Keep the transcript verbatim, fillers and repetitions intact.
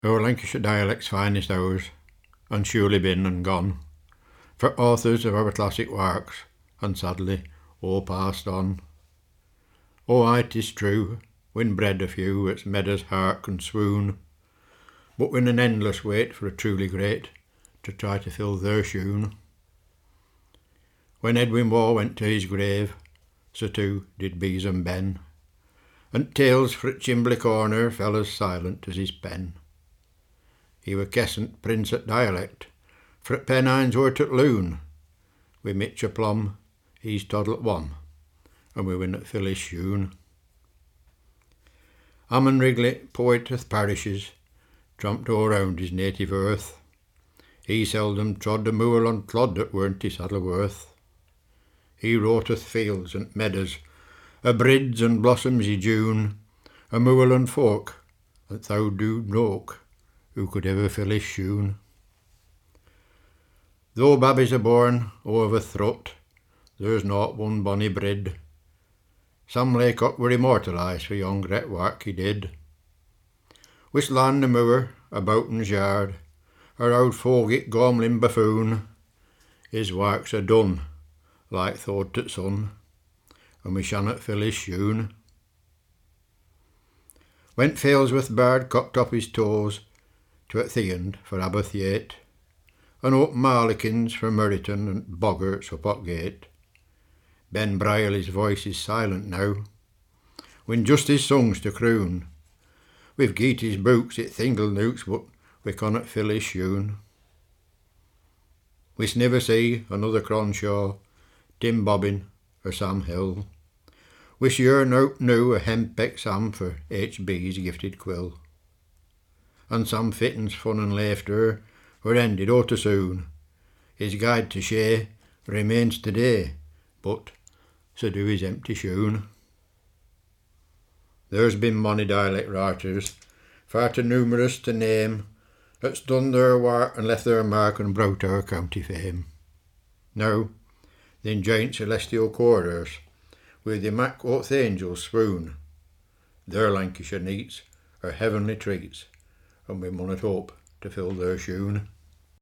Our Lancashire dialect's finest hours, and surely been and gone, for authors of our classic works, and sadly all passed on. Oh, aye, 'tis true, when bred a few, it's made us hark and swoon, but when an endless wait for a truly great to try to fill their shoon. When Edwin Waugh went to his grave, so too did Bees and Ben, and tales for at Chimbly Corner fell as silent as his pen. He were Kessant Prince at dialect, for at Pennines were at Loon, wi' Mitch o' Plum, he's toddle at one, and we win at Phyllis shoon. Ammon Wrigley, poet of parishes, tramped all round his native earth. He seldom trod a moor on clod that weren't his saddle worth. He wrote fields and meadows, a brids and blossoms i' June, a moorland folk that thou do knock, who could ever fill his shoon. Though babbies are born over throat, there's not one bonny brid. Sam Laycock were immortalised for yon great work he did. Wis land the moor, a Boughton's yard, our old fogey Gormlin buffoon, his works are done, like thought at sun, and we shannot fill his shoon. Went Failsworth bird cocked up his toes to at Theand for Aberthiate, and up Marlikins for Murriton and Boggarts up at Gate. Ben Brierly's voice is silent now, when just his songs to croon. We've geet his books at Thingle Nooks, but we cannot fill his shoon. We's never see another Cronshaw, Tim Bobbin or Sam Hill. Wish you're no new a hempeck Sam for H B's gifted quill. And Sam Fitton's fun and laughter were ended all too soon. His guide to Shay remains today, but so do his empty shoon. There's been mony dialect writers, far too numerous to name, that's done their work and left their mark and brought our county fame. Now, then giant celestial quarters, with the Mac Oath angels swoon, their Lancashire neats are heavenly treats, and we munnot hope to fill their shoon.